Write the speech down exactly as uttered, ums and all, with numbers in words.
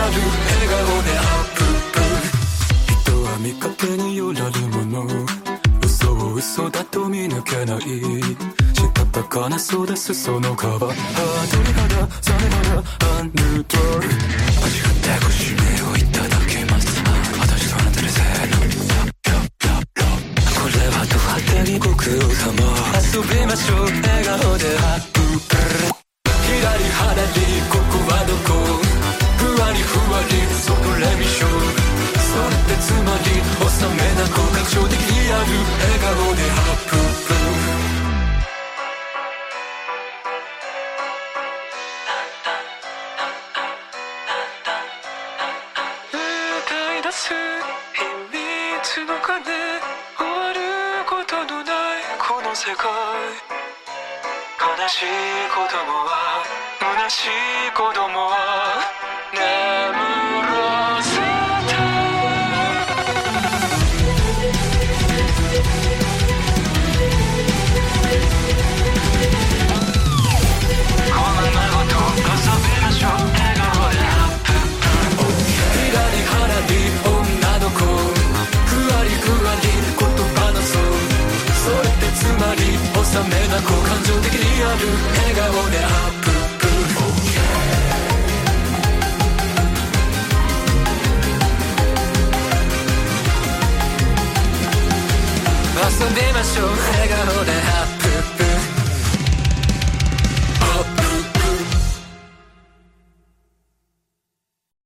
る笑顔でアップップ。人は見かけによられるもの、嘘を嘘だと見抜けない。したたかなそうですその皮。ハートに肌冷め肌アンヌートル。間違ってご指名をいただきます。私とあなたでせーの。これはド派手にご苦労様。遊びましょう笑顔でハップップ。左肌にここはどこ。ふわりふわりそこレミショー。それってつまり収めなく感情的にある笑顔でハップップ。歌い出す秘密の鐘、終わることのないこの世界。悲しい子供は虚しい子供は眠らせて。このままと遊びましょう笑顔でハップップ。左腹に女の子、ふわりふわり言葉のそう。それってつまり収めなく感情的にある笑顔でアップップ。遊んでましょう笑顔でハップップ。